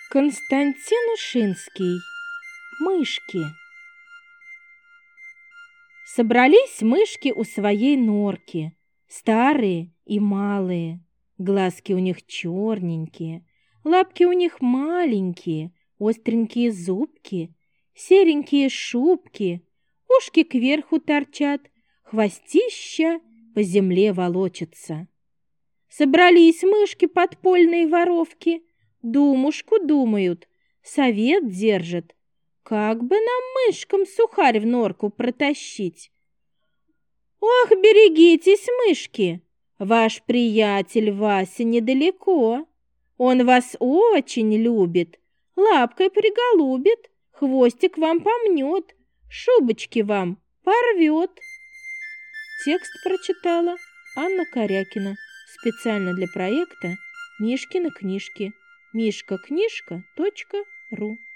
Константин Ушинский. Мышки. Собрались мышки у своей норки, старые и малые. Глазки у них черненькие, лапки у них маленькие, остренькие зубки, серенькие шубки, ушки кверху торчат, хвостища по земле волочатся. Собрались мышки подпольные воровки, думушку думают, совет держат, как бы нам, мышкам, сухарь в норку протащить. Ох, берегитесь, мышки, ваш приятель Вася недалеко. Он вас очень любит, лапкой приголубит, хвостик вам помнет, шубочки вам порвет. Текст прочитала Анна Корякина специально для проекта «Мишкины книжки». Мишкакнижка.ру